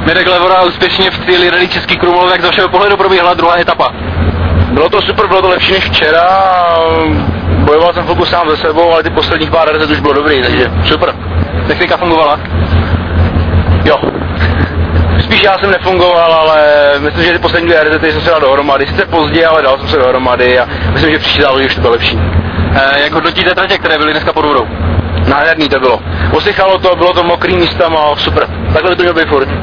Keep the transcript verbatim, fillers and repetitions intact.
Mirek Levora úspěšně v cíli Rally Český Krumlov, jak z vašeho pohledu probíhala druhá etapa? Bylo to super, bylo to lepší než včera, bojoval jsem chvilku sám ze sebou, ale ty posledních pár rezet už bylo dobrý, takže super. Technika fungovala? Jo. Spíš já jsem nefungoval, ale myslím, že ty poslední dvě rezety jsem se dal dohromady, sice pozdě, ale dal jsem se dohromady a myslím, že příští závod už to bylo lepší. E, jak hodnotíte tratě, které byly dneska pod vodou? Nádherný to bylo. Osychalo to, bylo to mokrý místama, super. Takhle by to mělo být furt.